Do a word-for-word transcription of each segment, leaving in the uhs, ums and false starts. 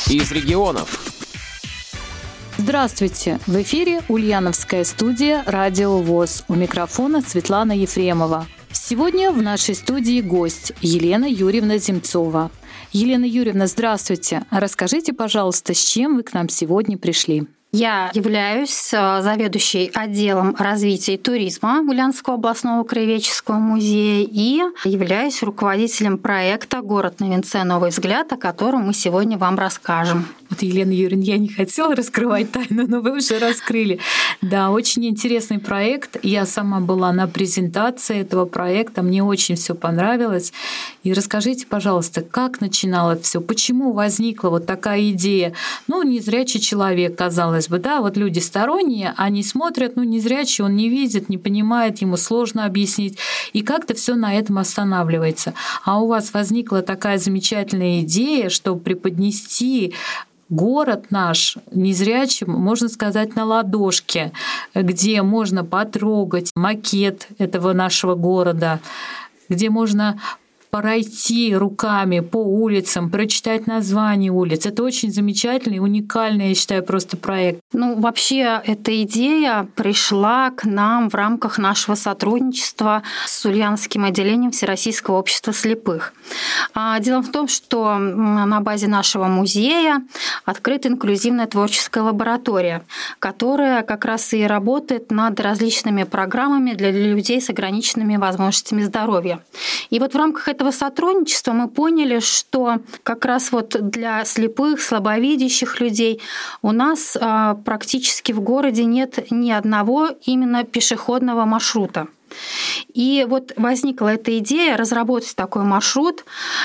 из регионов. Здравствуйте! В эфире Ульяновская студия «Радио ВОС». У микрофона Светлана Ефремова. Сегодня в нашей студии гость Елена Юрьевна Земцова. Елена Юрьевна, здравствуйте! Расскажите, пожалуйста, с чем вы к нам сегодня пришли? Я являюсь заведующей отделом развития и туризма Ульяновского областного краеведческого музея и являюсь руководителем проекта «Город на венце. Новый взгляд», о котором мы сегодня вам расскажем. Вот, Елена Юрьевна, я не хотела раскрывать тайну, но вы уже раскрыли. Да, очень интересный проект. Я сама была на презентации этого проекта, мне очень все понравилось. И расскажите, пожалуйста, как начинало все, почему возникла вот такая идея? Ну, незрячий человек, казалось бы, да, вот люди сторонние, они смотрят, ну, незрячий, он не видит, не понимает, ему сложно объяснить, и как-то все на этом останавливается. А у вас возникла такая замечательная идея, чтобы преподнести город наш незрячим, можно сказать, на ладошке, где можно потрогать макет этого нашего города, где можно пройти руками по улицам, прочитать название улиц. Это очень замечательный, уникальный, я считаю, просто проект. Ну, вообще, эта идея пришла к нам в рамках нашего сотрудничества с Ульяновским отделением Всероссийского общества слепых. Дело в том, что на базе нашего музея открыта инклюзивная творческая лаборатория, которая как раз и работает над различными программами для людей с ограниченными возможностями здоровья. И вот в рамках этого этого сотрудничества мы поняли, что как раз вот для слепых, слабовидящих людей у нас практически в городе нет ни одного именно пешеходного маршрута. И вот возникла эта идея разработать такой маршрут.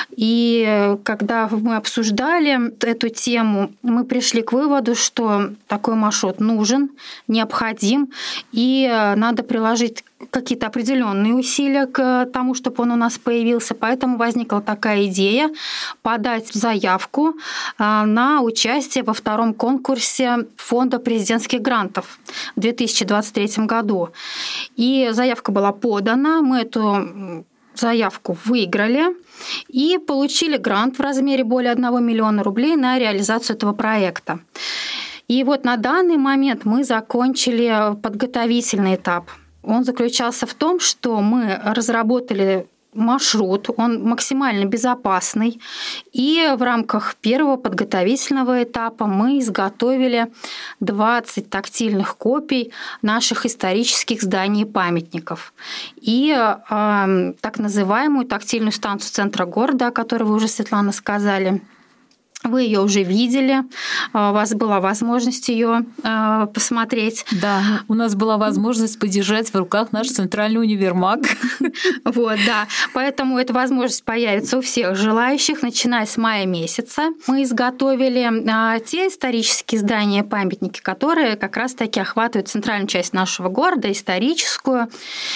И когда мы обсуждали эту тему, мы пришли к выводу, что такой маршрут нужен, необходим, и надо приложить какие-то определенные усилия к тому, чтобы он у нас появился. Поэтому возникла такая идея подать заявку на участие во втором конкурсе Фонда президентских грантов в две тысячи двадцать третьем году. И заявка была подана, мы эту заявку выиграли и получили грант в размере более одного миллиона рублей на реализацию этого проекта. И вот на данный момент мы закончили подготовительный этап. Он заключался в том, что мы разработали маршрут, он максимально безопасный, и в рамках первого подготовительного этапа мы изготовили двадцать тактильных копий наших исторических зданий и памятников. И э, так называемую тактильную станцию центра города, о которой вы уже, Светлана, сказали. Вы ее уже видели, у вас была возможность ее посмотреть. Да, у нас была возможность подержать в руках наш центральный универмаг. Вот, да. Поэтому эта возможность появится у всех желающих, начиная с мая месяца. Мы изготовили те исторические здания, памятники, которые как раз-таки охватывают центральную часть нашего города, историческую.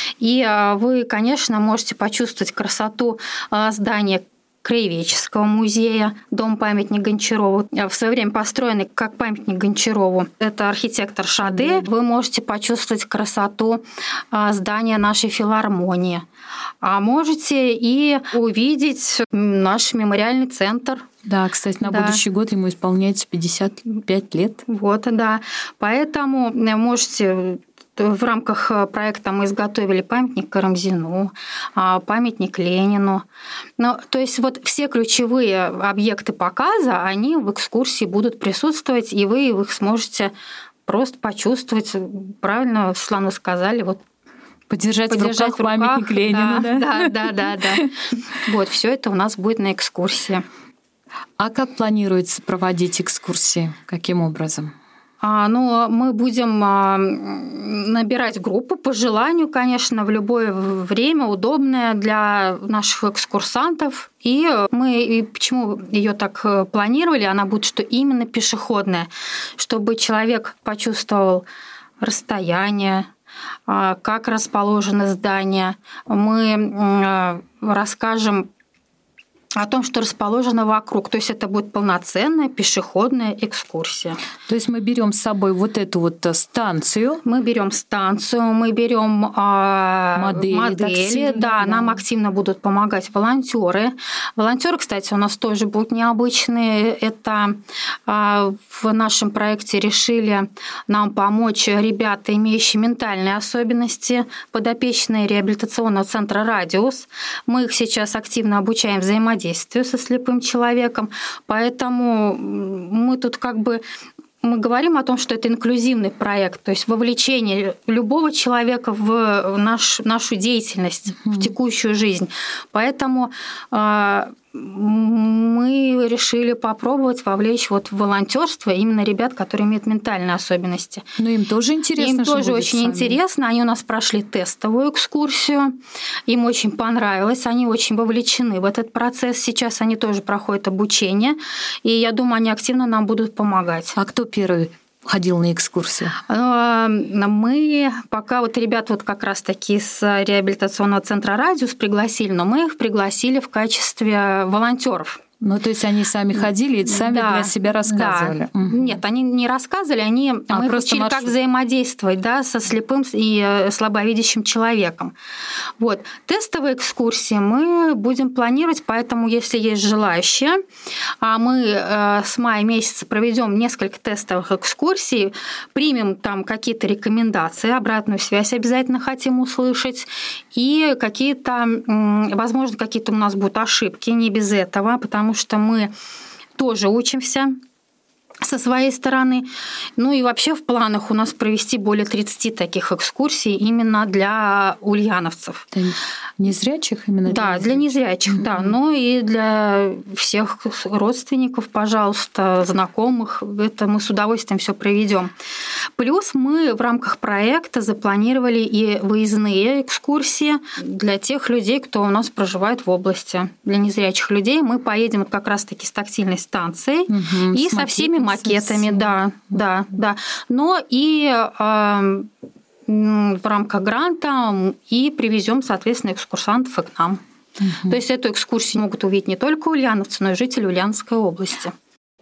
И вы, конечно, можете почувствовать красоту здания Краеведческого музея, дом-памятник Гончарову, в свое время построенный как памятник Гончарову. Это архитектор Шаде. Вы можете почувствовать красоту здания нашей филармонии. А можете и увидеть наш мемориальный центр. Да, кстати, на да. будущий год ему исполняется пятьдесят пять лет. Вот, да. Поэтому можете... В рамках проекта мы изготовили памятник Карамзину, памятник Ленину. Ну, то есть вот все ключевые объекты показа, они в экскурсии будут присутствовать, и вы их сможете просто почувствовать. Правильно, Светлана, сказали, вот Подержать, Подержать в руках, в руках памятник Ленину. Да, да, да, да, да. Вот, все это у нас будет на экскурсии. А как планируется проводить экскурсии? Каким образом? Но мы будем набирать группу по желанию, конечно, в любое время, удобное для наших экскурсантов. И мы и почему ее так планировали, она будет, что именно пешеходная, чтобы человек почувствовал расстояние, как расположено здание. Мы расскажем о том, что расположено вокруг. То есть это будет полноценная пешеходная экскурсия. То есть мы берем с собой вот эту вот станцию. Мы берем станцию, мы берем э, модели, модели да, да, нам активно будут помогать волонтеры. Волонтеры, кстати, у нас тоже будут необычные. Это э, в нашем проекте решили нам помочь ребята, имеющие ментальные особенности, подопечные реабилитационного центра «Радиус». Мы их сейчас активно обучаем взаимодействию со слепым человеком, поэтому мы тут как бы мы говорим о том, что это инклюзивный проект, то есть вовлечение любого человека в наш, нашу деятельность, mm-hmm. в текущую жизнь. Поэтому э, мы решили попробовать вовлечь вот в волонтерство именно ребят, которые имеют ментальные особенности. Но им тоже интересно. Им тоже очень интересно. Они у нас прошли тестовую экскурсию. Им очень понравилось. Они очень вовлечены в этот процесс. Сейчас они тоже проходят обучение. И я думаю, они активно нам будут помогать. А кто первый ходил на экскурсию? Мы пока вот ребят вот как раз-таки с реабилитационного центра «Радиус» пригласили, но мы их пригласили в качестве волонтеров. Ну, то есть они сами ходили и сами да, для себя рассказывали? Да. Угу. Нет, они не рассказывали, они, а мы учили, маршрут... как взаимодействовать да, со слепым и слабовидящим человеком. Вот. Тестовые экскурсии мы будем планировать, поэтому, если есть желающие, мы с мая месяца проведем несколько тестовых экскурсий, примем там какие-то рекомендации, обратную связь обязательно хотим услышать, и какие-то, возможно, какие-то у нас будут ошибки, не без этого, потому что мы тоже учимся со своей стороны. Ну и вообще в планах у нас провести более тридцати таких экскурсий именно для ульяновцев. Для незрячих именно? Да, для незрячих, mm-hmm. да. Ну и для всех родственников, пожалуйста, знакомых. Это мы с удовольствием все проведем. Плюс мы в рамках проекта запланировали и выездные экскурсии для тех людей, кто у нас проживает в области. Для незрячих людей мы поедем вот как раз-таки с тактильной станцией mm-hmm. и с со всеми макетами, да, да, да. Но и э, в рамках гранта и привезем, соответственно, экскурсантов и к нам. Угу. То есть эту экскурсию могут увидеть не только ульяновцы, но и жители Ульяновской области.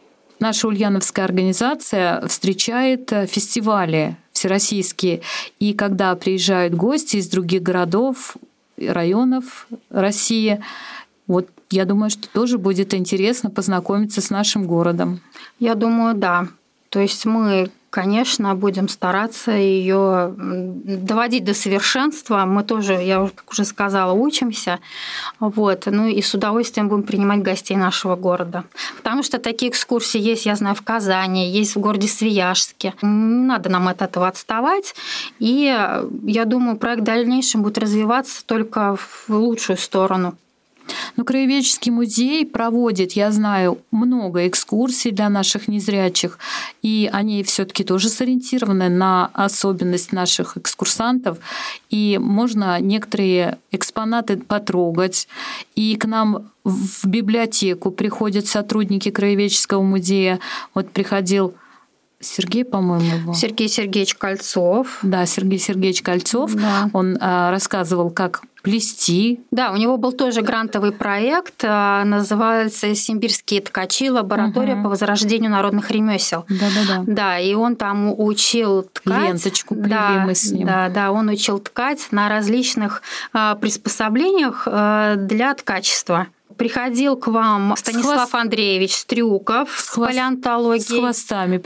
Наша ульяновская организация встречает фестивали всероссийские, и когда приезжают гости из других городов, районов России, вот я думаю, что тоже будет интересно познакомиться с нашим городом. Я думаю, да. То есть мы, конечно, будем стараться ее доводить до совершенства. Мы тоже, я как уже сказала, учимся. Вот. Ну и с удовольствием будем принимать гостей нашего города. Потому что такие экскурсии есть, я знаю, в Казани, есть в городе Свияжске. Не надо нам от этого отставать. И я думаю, проект в дальнейшем будет развиваться только в лучшую сторону. Но Краеведческий музей проводит, я знаю, много экскурсий для наших незрячих, и они все-таки тоже сориентированы на особенность наших экскурсантов, и можно некоторые экспонаты потрогать. И к нам в библиотеку приходят сотрудники Краеведческого музея. Вот приходил Сергей, по-моему, его. Сергей Сергеевич Кольцов. Да, Сергей Сергеевич Кольцов. Да. Он а, рассказывал, как плести. Да, у него был тоже грантовый проект, называется «Симбирские ткачи. Лаборатория угу. по возрождению народных ремесел». Да-да-да. Да, и он там учил ткать. Ленточку плели да, мы с ним. Да, да, он учил ткать на различных приспособлениях для ткачества. Приходил к вам Станислав хвост... Андреевич Стрюков с, с хвост... палеонтологией. С хвостами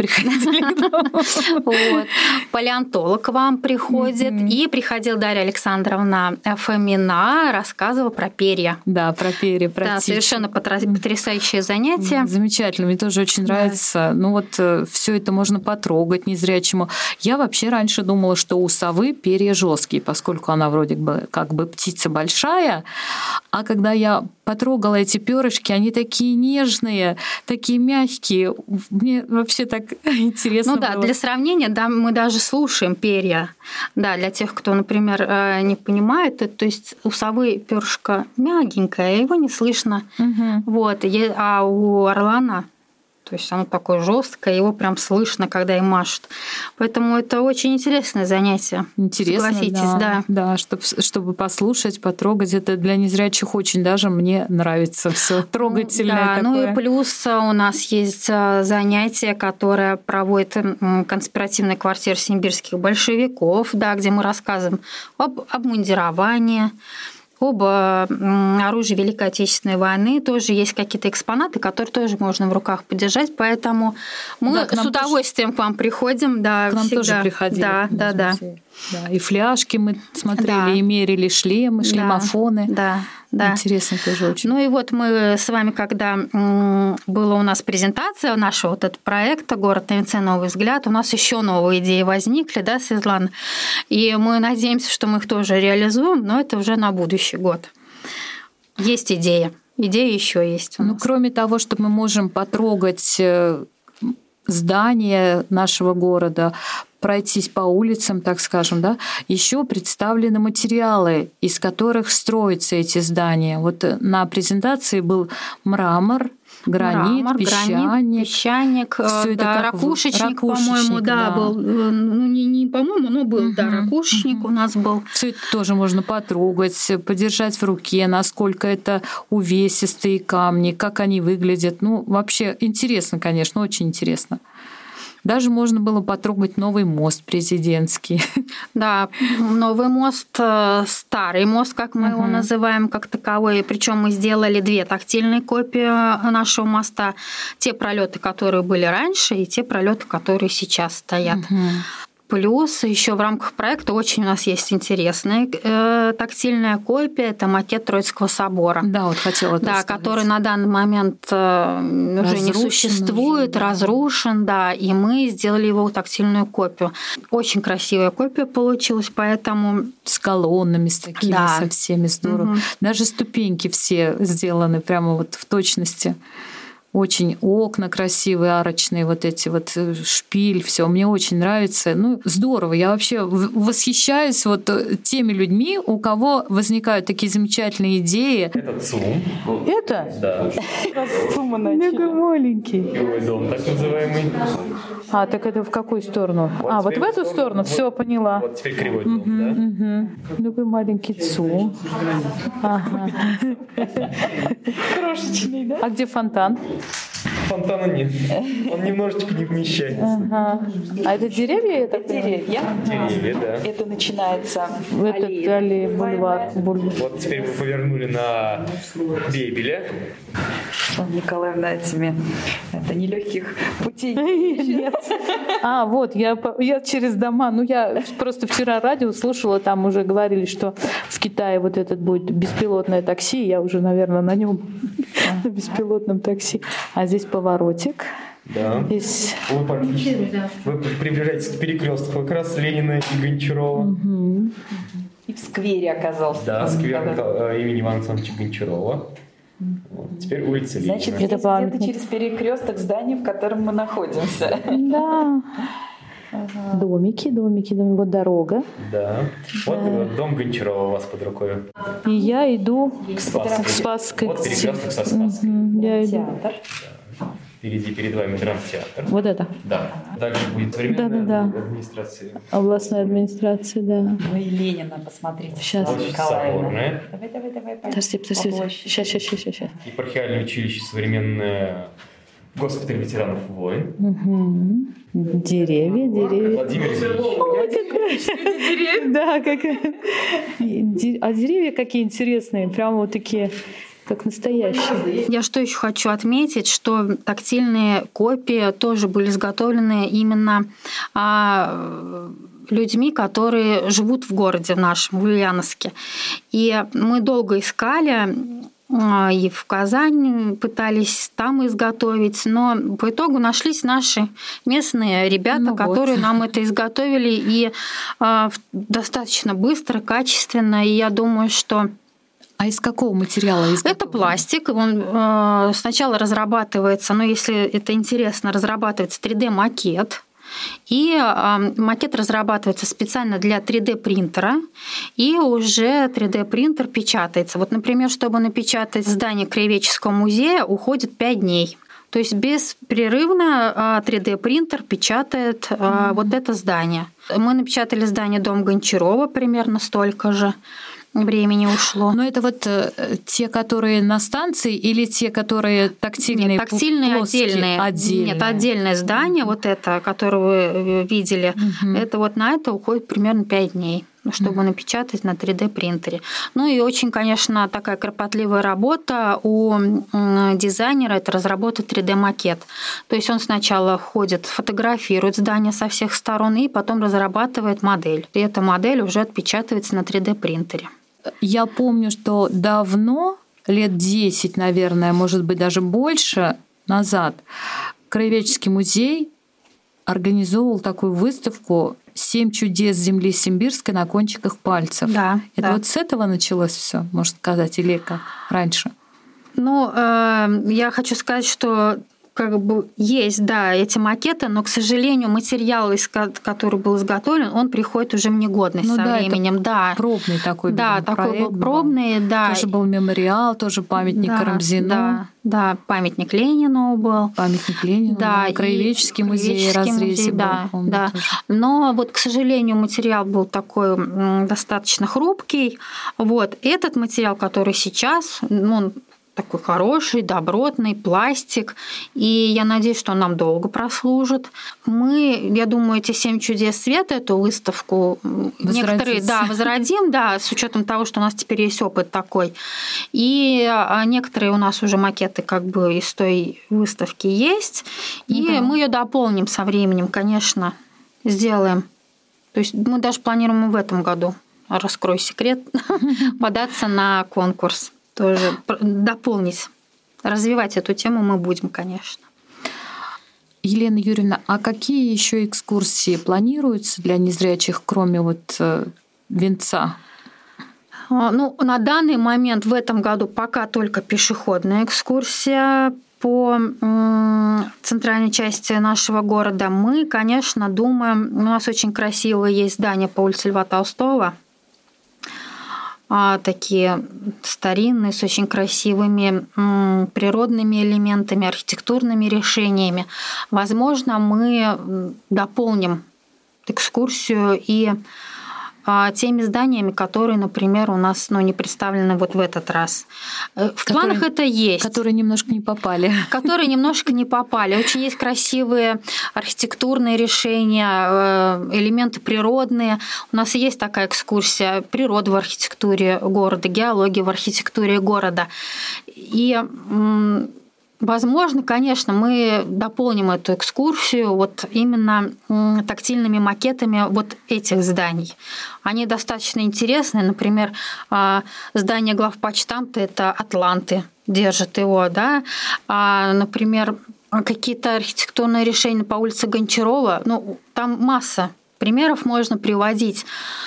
приходили. Вот. Палеонтолог к вам приходит. И приходил Дарья Александровна Фомина, рассказывала про перья. Да, про перья, про Да, совершенно потрясающее занятие. Замечательно, мне тоже очень нравится. Ну вот все это можно потрогать незрячему. Я вообще раньше думала, что у совы перья жесткие, поскольку она вроде бы как бы птица большая. А когда я потрогала эти перышки, они такие нежные, такие мягкие. Мне вообще так интересно Ну да, было. Для сравнения, да, мы даже слушаем перья. Да, для тех, кто, например, не понимает, то есть у совы перышко мягенькое, его не слышно. Угу. Вот, а у орлана То есть оно такое жесткое, его прям слышно, когда им машут. Поэтому это очень интересное занятие. Интересно, согласитесь, да. Да, да чтобы, чтобы послушать, потрогать. Это для незрячих очень даже мне нравится все трогательное да, такое. Ну и плюс у нас есть занятие, которое проводит конспиративная квартира симбирских большевиков, да, где мы рассказываем об обмундировании, об оружии Великой Отечественной войны. Тоже есть какие-то экспонаты, которые тоже можно в руках подержать, поэтому мы да, с удовольствием тоже... к вам приходим. Да, к нам всегда. тоже приходили. Да, да, да. Да, и фляжки мы смотрели, да. и мерили шлемы, шлемофоны. Да, да. Интересно тоже очень. Ну и вот мы с вами, когда была у нас презентация нашего вот этого проекта «Город на Венце. Новый взгляд», у нас еще новые идеи возникли, да, Светлана? И мы надеемся, что мы их тоже реализуем, но это уже на будущий год. Есть идея. Идея еще есть у нас. Ну, кроме того, что мы можем потрогать здания нашего города, пройтись по улицам, так скажем, да, еще представлены материалы, из которых строятся эти здания. Вот на презентации был мрамор, гранит, мрамор, песчаник, гранит, песчаник, всё да, это ракушечник, ракушечник, по-моему, да, да. был. Ну, не, не по-моему, но был, угу, да, ракушечник угу. у нас был. Все это тоже можно потрогать, подержать в руке, насколько это увесистые камни, как они выглядят. Ну, вообще интересно, конечно, очень интересно. Даже можно было потрогать новый мост президентский. Да, новый мост, старый мост, как мы uh-huh. его называем, как таковой. Причем мы сделали две тактильные копии нашего моста. Те пролеты, которые были раньше, и те пролеты, которые сейчас стоят. Uh-huh. Плюс еще в рамках проекта очень у нас есть интересная э, тактильная копия. Это макет Троицкого собора. Да, вот хотела да, сказать. Который на данный момент э, уже не существует, уже, да. разрушен, да, и мы сделали его тактильную копию. Очень красивая копия получилась, поэтому... С колоннами, с такими, да. со всеми, здорово. Угу. Даже ступеньки все сделаны прямо вот в точности. Очень окна красивые, арочные, вот эти вот шпиль, все мне очень нравится. Ну, здорово. Я вообще восхищаюсь вот теми людьми, у кого возникают такие замечательные идеи. Это ЦУМ. Это? Да. Мега маленький. Жилой дом, так называемый. А, так это в какую сторону? Вот а, вот в эту сторону? Вот, все, поняла. Вот теперь кривой дом, угу, да? Угу. Такой маленький ЦУМ. Ага. Крошечный, да? А где фонтан? Фонтана нет. Он немножечко не вмещается. Ага. А это деревья? Это деревья. Деревья, да. Это начинается этот аллея, аллея бульвар, бульвар. Вот теперь мы повернули на Бебеля. Николаевна, этими это нелегких путей. Нет. А, вот, я, я через дома. Ну, я просто вчера радио слушала, там уже говорили, что в Китае вот этот будет беспилотное такси. Я уже, наверное, на нем, на беспилотном такси. А здесь поворотик. Да. Здесь... Вы, практически, вы приближаетесь к перекрестку как раз Ленина и Гончарова. Угу. И в сквере оказался. Да, сквер да. имени Ивана Александровича Гончарова. Вот. Теперь улица Ленина. Значит, это где-то через перекресток здания, в котором мы находимся. Да. Ага. Домики, домики, домики. Вот дорога. Да. Вот да. дом Гончарова у вас под рукой. И я иду к Спасской. К Спасской. Вот перекресток со Спасской. Угу. Я иду. Театр. Впереди перед вами драмтеатр. Вот это? Да. Дальше будет современная да, да, да. администрация. Областная администрация, да. Ну и Ленина, посмотрите. Сейчас. Соборная. Давай, давай, давай. Подожди, подожди. Сейчас, сейчас, сейчас, сейчас. Епархиальное училище современное. Госпиталь ветеранов войн. Угу. Деревья, деревья. Владимир Ильич. Деревья? Да, какая. А деревья какие интересные, прямо вот такие. Как настоящие. Я что еще хочу отметить, что тактильные копии тоже были изготовлены именно а, людьми, которые живут в городе в нашем, в Ульяновске. И мы долго искали, и в Казани пытались там изготовить, но по итогу нашлись наши местные ребята, ну которые вот. нам это изготовили и а, достаточно быстро, качественно. И я думаю, что А из какого материала изготовлен? Это пластик. Он э, сначала разрабатывается, ну, если это интересно, разрабатывается три дэ-макет. И э, макет разрабатывается специально для три дэ-принтера, и уже три дэ-принтер печатается. Вот, например, чтобы напечатать здание Краеведческого музея, уходит пять дней. То есть беспрерывно три дэ-принтер печатает mm-hmm. вот это здание. Мы напечатали здание Дом Гончарова примерно столько же времени ушло. Но это вот те, которые на станции, или те, которые тактильные? Нет, тактильные отдельные. отдельные. Нет, отдельное здание, mm-hmm. вот это, которое вы видели, mm-hmm. это вот на это уходит примерно пять дней, чтобы mm-hmm. напечатать на три дэ-принтере. Ну и очень, конечно, такая кропотливая работа у дизайнера – это разработать три дэ-макет. То есть он сначала ходит, фотографирует здание со всех сторон и потом разрабатывает модель. И эта модель уже отпечатывается на три дэ-принтере. Я помню, что давно, лет десять, наверное, может быть, даже больше назад, Краеведческий музей организовывал такую выставку «Семь чудес земли симбирской на кончиках пальцев». Да, это да. вот с этого началось все, можно сказать, или как раньше? Ну, э, я хочу сказать, что как бы есть, да, эти макеты, но, к сожалению, материал, который был изготовлен, он приходит уже в негодность ну, со да, временем. Это да, пробный такой, да, видимо, такой проект был пробный, был. да. Тоже был мемориал, тоже памятник да, Карамзину. Да, да, памятник Ленину был. Памятник Ленину, да, да. Краеведческий музей, разрезе был, да, помню, да. Тоже. Но вот, к сожалению, материал был такой достаточно хрупкий. Вот этот материал, который сейчас, он такой хороший, добротный, пластик. И я надеюсь, что он нам долго прослужит. Мы, я думаю, эти «Семь чудес света», эту выставку, Возродить. некоторые, да, возродим, да, с учетом того, что у нас теперь есть опыт такой. И некоторые у нас уже макеты как бы из той выставки есть. И да. мы ее дополним со временем, конечно, сделаем. То есть мы даже планируем в этом году, раскрою секрет, податься на конкурс. Тоже дополнить, развивать эту тему мы будем, конечно. Елена Юрьевна, а какие еще экскурсии планируются для незрячих, кроме вот венца? Ну, на данный момент в этом году пока только пешеходная экскурсия по центральной части нашего города. Мы, конечно, думаем, у нас очень красивое есть здание по улице Льва Толстого, такие старинные, с очень красивыми природными элементами, архитектурными решениями. Возможно, мы дополним экскурсию и теми зданиями, которые, например, у нас ну, не представлены вот в этот раз. В которые, планах это есть. Которые немножко не попали. Которые немножко не попали. Очень есть красивые архитектурные решения, элементы природные. У нас есть такая экскурсия «Природа в архитектуре города», «Геология в архитектуре города». И возможно, конечно, мы дополним эту экскурсию вот именно тактильными макетами вот этих зданий. Они достаточно интересные. Например, здание главпочтамта – это атланты, держат его. Да? Например, какие-то архитектурные решения по улице Гончарова. Ну, там масса примеров можно приводить.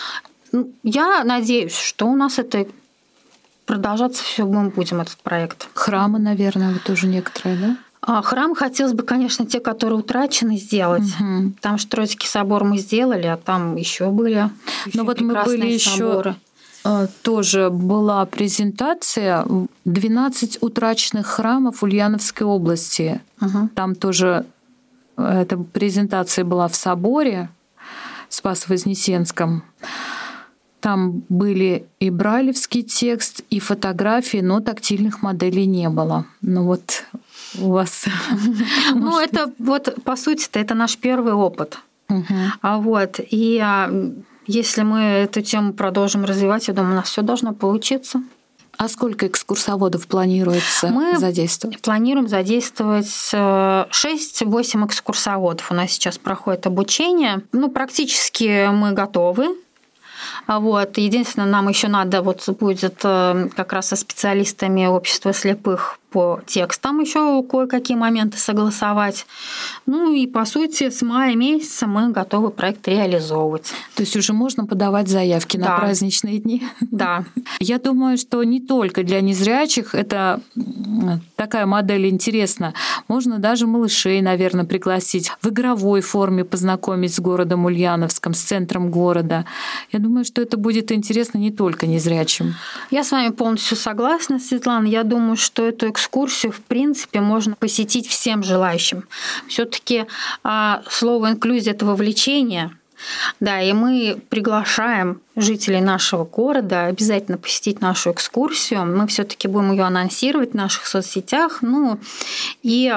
Я надеюсь, что у нас это продолжаться все мы будем, этот проект. Храмы, наверное, вот тоже некоторые, да? А храм хотелось бы, конечно, те, которые утрачены, сделать. Угу. Там же Троицкий собор мы сделали, а там еще были. Но вот мы были еще тоже была презентация двенадцать утраченных храмов Ульяновской области. Угу. Там тоже эта презентация была в соборе Спасо-Вознесенском. Там были и брайлевский текст, и фотографии, но тактильных моделей не было. Ну вот у вас... Ну это вот, по сути-то, это наш первый опыт. А вот, и если мы эту тему продолжим развивать, я думаю, у нас все должно получиться. А сколько экскурсоводов планируется мы задействовать? Планируем задействовать шесть-восемь экскурсоводов. У нас сейчас проходит обучение. Ну, практически мы готовы. Вот. Единственное, нам еще надо вот будет как раз со специалистами общества слепых по текстам еще кое-какие моменты согласовать. Ну и, по сути, с мая месяца мы готовы проект реализовывать. То есть уже можно подавать заявки да. на праздничные дни? Да. Я думаю, что не только для незрячих это такая модель интересна. Можно даже малышей, наверное, пригласить в игровой форме, познакомить с городом Ульяновском, с центром города. Я думаю, что это будет интересно не только незрячим. Я с вами полностью согласна, Светлана. Я думаю, что эту экскурсию экскурсию, в принципе, можно посетить всем желающим. Все-таки слово «инклюзия» – это вовлечение. Да, и мы приглашаем жителей нашего города обязательно посетить нашу экскурсию. Мы все-таки будем ее анонсировать в наших соцсетях. Ну и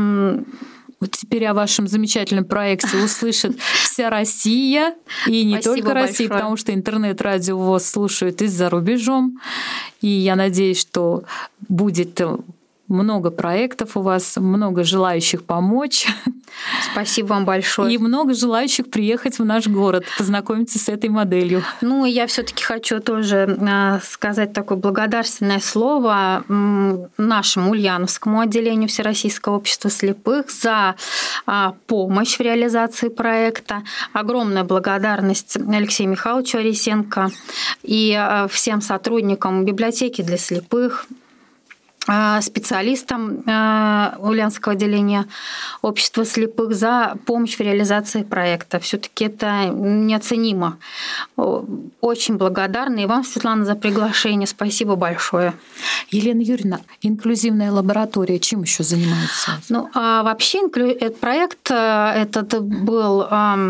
вот теперь о вашем замечательном проекте услышит вся Россия, и не Спасибо только Россия, большое. потому что интернет-радио ВОС слушают и за рубежом. И я надеюсь, что будет много проектов у вас, много желающих помочь. Спасибо вам большое. И много желающих приехать в наш город, познакомиться с этой моделью. Ну, я все-таки хочу тоже сказать такое благодарственное слово нашему Ульяновскому отделению Всероссийского общества слепых за помощь в реализации проекта. Огромная благодарность Алексею Михайловичу Арисенко и всем сотрудникам библиотеки для слепых, специалистам Ульяновского отделения общества слепых за помощь в реализации проекта. Все-таки это неоценимо. Очень благодарна и вам, Светлана, за приглашение. Спасибо большое. Елена Юрьевна, инклюзивная лаборатория чем еще занимается? Ну, а вообще этот проект этот был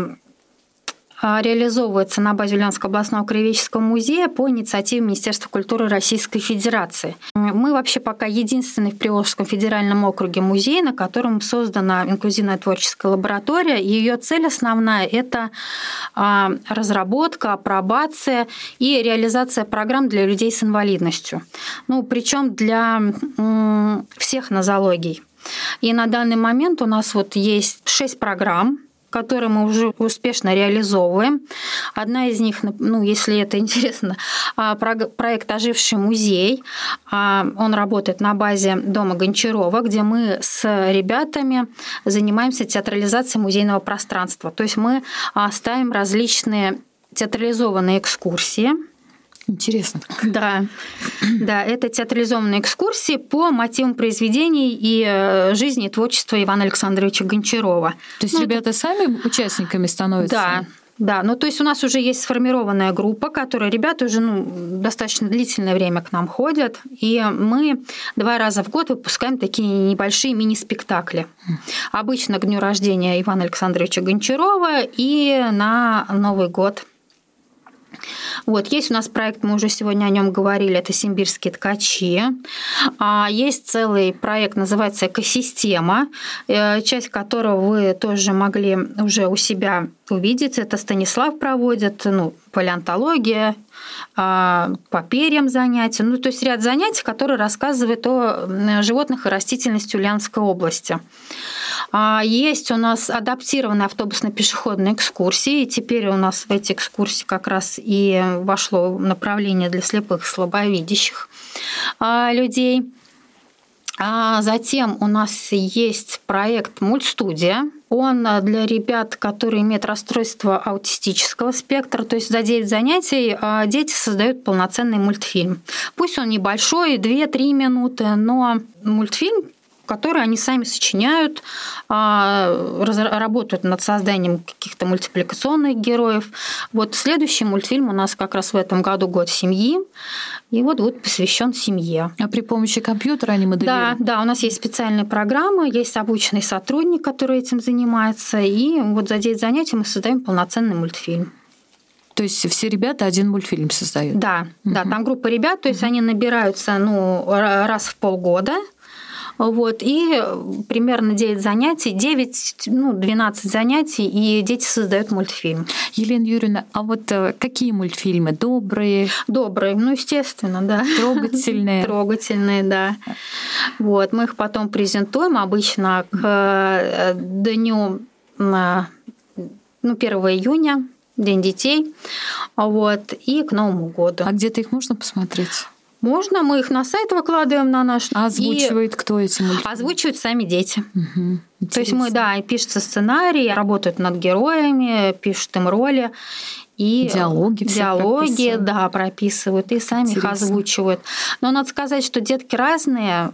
реализовывается на базе Ульяновского областного краеведческого музея по инициативе Министерства культуры Российской Федерации. Мы вообще пока единственный в Приволжском федеральном округе музей, на котором создана инклюзивная творческая лаборатория. Ее цель основная – это разработка, апробация и реализация программ для людей с инвалидностью. Ну, причем для всех нозологий. И на данный момент у нас вот есть шесть программ, которые мы уже успешно реализовываем. Одна из них, ну, если это интересно, проект «Оживший музей». Он работает на базе дома Гончарова, где мы с ребятами занимаемся театрализацией музейного пространства. То есть мы ставим различные театрализованные экскурсии. Интересно. Да, да, это театрализованные экскурсии по мотивам произведений и жизни и творчества Ивана Александровича Гончарова. То есть ну, ребята это... сами участниками становятся? Да. Да, ну то есть у нас уже есть сформированная группа, которая ребята уже ну, достаточно длительное время к нам ходят, и мы два раза в год выпускаем такие небольшие мини-спектакли. Обычно к дню рождения Ивана Александровича Гончарова и на Новый год. Вот, есть у нас проект, мы уже сегодня о нем говорили, это «Симбирские ткачи». Есть целый проект, называется «Экосистема», часть которого вы тоже могли уже у себя увидеть. Это Станислав проводит, ну, палеонтология, по перьям занятия. Ну, то есть ряд занятий, которые рассказывают о животных и растительности Ульяновской области. Есть у нас адаптированные автобусно-пешеходные экскурсии. И теперь у нас в эти экскурсии как раз и вошло направление для слепых и слабовидящих людей. Затем у нас есть проект «Мультстудия». Он для ребят, которые имеют расстройство аутистического спектра. То есть за девять занятий дети создают полноценный мультфильм. Пусть он небольшой, две-три минуты, но мультфильм, которые они сами сочиняют, работают над созданием каких-то мультипликационных героев. Вот следующий мультфильм у нас как раз в этом году «Год семьи», и вот будет посвящен семье. А при помощи компьютера они моделируют? Да, да, у нас есть специальные программы, есть обученный сотрудник, который этим занимается, и вот за девять занятий мы создаем полноценный мультфильм. То есть все ребята один мультфильм создают? Да, угу. Да, там группа ребят, то есть угу. они набираются ну, раз в полгода. Вот, и примерно девять занятий, девять-двенадцать ну, занятий, и дети создают мультфильм. Елена Юрьевна, а вот какие мультфильмы? Добрые? Добрые, ну, естественно, да. Трогательные? Трогательные, да. Вот, мы их потом презентуем обычно к дню, ну, первого июня, День детей, вот, и к Новому году. А где-то их можно посмотреть? Можно, мы их на сайт выкладываем на наш. А озвучивает и... кто эти мультфильмы? Озвучивают сами дети. Угу. То есть мы, да, пишется сценарий, работают над героями, пишут им роли. И диалоги, диалоги да, прописывают, и сами Интересно. Их озвучивают. Но надо сказать, что детки разные,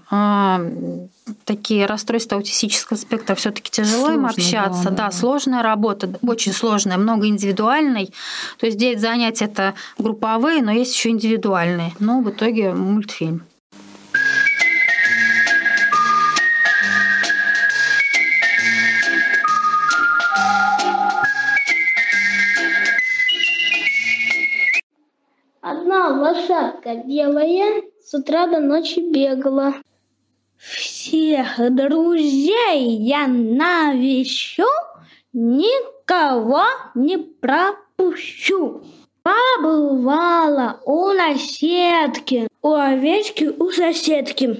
такие расстройства аутистического спектра, все-таки тяжело Сложно, им общаться. Да, да, да, сложная работа, очень сложная, много индивидуальной. То есть девять занятий это групповые, но есть еще индивидуальные. Но в итоге мультфильм. Лошадка белая с утра до ночи бегала. Всех друзей я навещу, никого не пропущу. Побывала у наседки, у овечки, у соседки.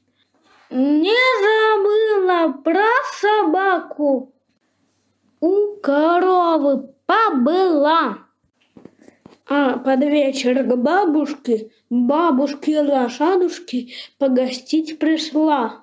Не забыла про собаку, у коровы побыла. А под вечер к бабушке, бабушке лошадушке погостить пришла.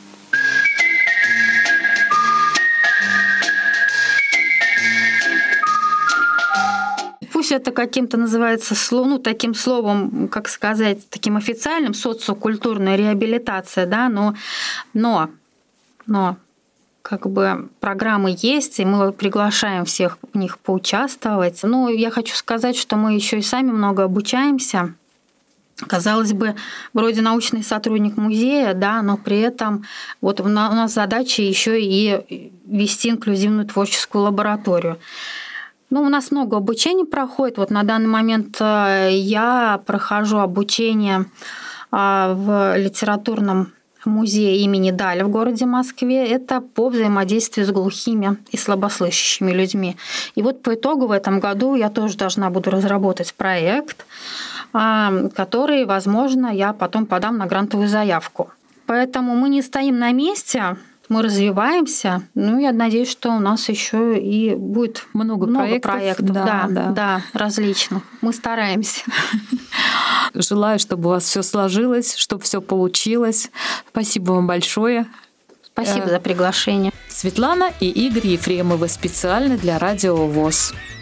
Пусть это каким-то называется, ну, таким словом, как сказать, таким официальным, социокультурная реабилитация, да, но, но, но как бы программы есть, и мы приглашаем всех в них поучаствовать. Ну, я хочу сказать, что мы еще и сами много обучаемся. Казалось бы, вроде научный сотрудник музея, да, но при этом вот у нас задача еще и вести инклюзивную творческую лабораторию. Ну, у нас много обучений проходит. Вот на данный момент я прохожу обучение в литературном музее имени Даля в городе Москве. Это по взаимодействию с глухими и слабослышащими людьми. И вот по итогу в этом году я тоже должна буду разработать проект, который, возможно, я потом подам на грантовую заявку. Поэтому мы не стоим на месте, мы развиваемся. Ну, я надеюсь, что у нас еще и будет много, много проектов, проектов да, да, да. да, различных. Мы стараемся. Желаю, чтобы у вас все сложилось, чтобы все получилось. Спасибо вам большое. Спасибо за приглашение. Светлана и Игорь Ефремовы специально для Радио ВОС.